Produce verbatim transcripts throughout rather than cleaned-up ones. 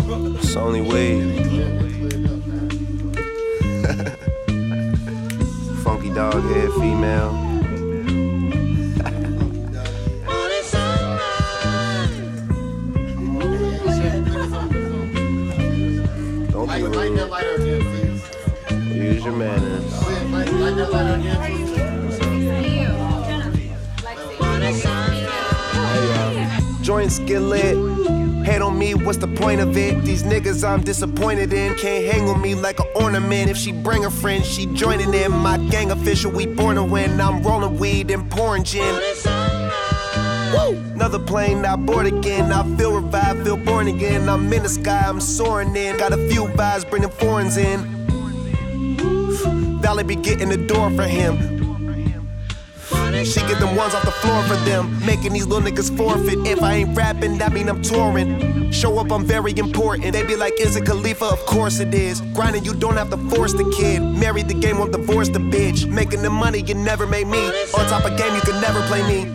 It's only weed. Funky dog head female. Don't be rude. Use your manners. Joint skillet, hate on me, what's the point of it? These niggas I'm disappointed in can't hang on me like an ornament. If she bring a friend, she joining in. My gang official, we born to win. I'm rolling weed and pouring gin. Woo! Another plane, not bored again. I feel revived, feel born again. I'm in the sky, I'm soaring in. Got a few vibes, bringing foreigns in. Valley be getting the door for him. She get them ones off the floor for them, making these little niggas forfeit. If I ain't rapping, that mean I'm touring. Show up, I'm very important. They be like, is it Khalifa? Of course it is. Grinding, you don't have to force the kid. Married the game, won't divorce the bitch. Making the money, you never made me. On top of game, you can never play me.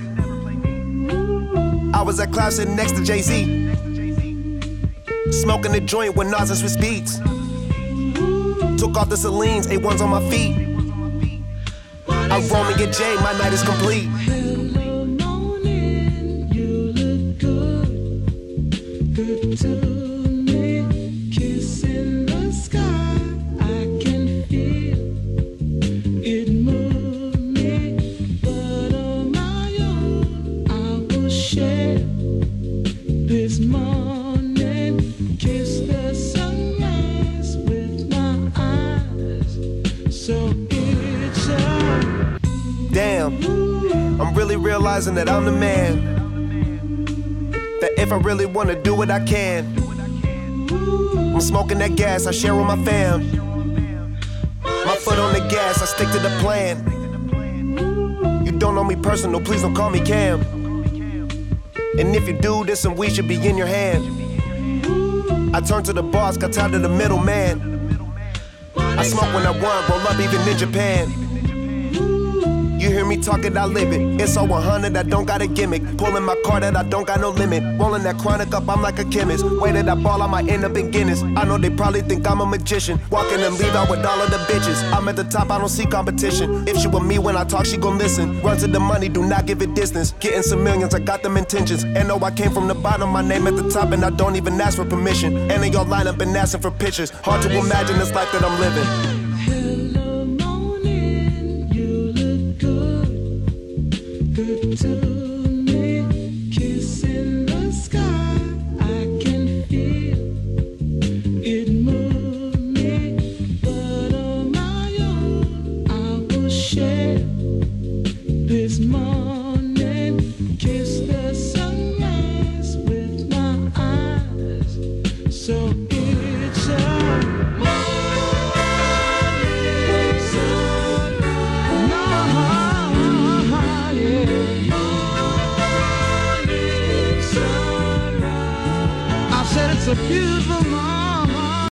I was at class sitting next to Jay-Z, smoking a joint with Nas and Swizz Beatz. Took off the Celines, A ones on my feet. I roll me a J, my night is complete. Hello, morning, you look good, good to me. Kiss in the sky, I can feel it move me. But on my own, I will share this morning. Kiss the sunrise with my eyes. So it's a Damn, I'm really realizing that I'm the man. That if I really wanna do it, I can. I'm smoking that gas, I share with my fam. My foot on the gas, I stick to the plan. You don't know me personal, please don't call me Cam. And if you do this, and we should be in your hand. I turn to the boss, got tired of the middleman. I smoke when I want, roll up even in Japan. You hear me talking, I live it. It's all one hundred, I don't got a gimmick. Pulling my car that I don't got no limit. Rolling that chronic up, I'm like a chemist. Way that I ball, I might end up in Guinness. I know they probably think I'm a magician. Walking and leave out with all of the bitches. I'm at the top, I don't see competition. If she with me when I talk, she gon' listen. Run to the money, do not give it distance. Getting some millions, I got them intentions. And know I came from the bottom, my name at the top, and I don't even ask for permission. And they all line up and asking for pictures. Hard to imagine this life that I'm living. Good to me, kiss in the sky, I can feel it move me. But on my own, I will share this morning. Kiss the sunrise with my eyes. So it's a it's a beautiful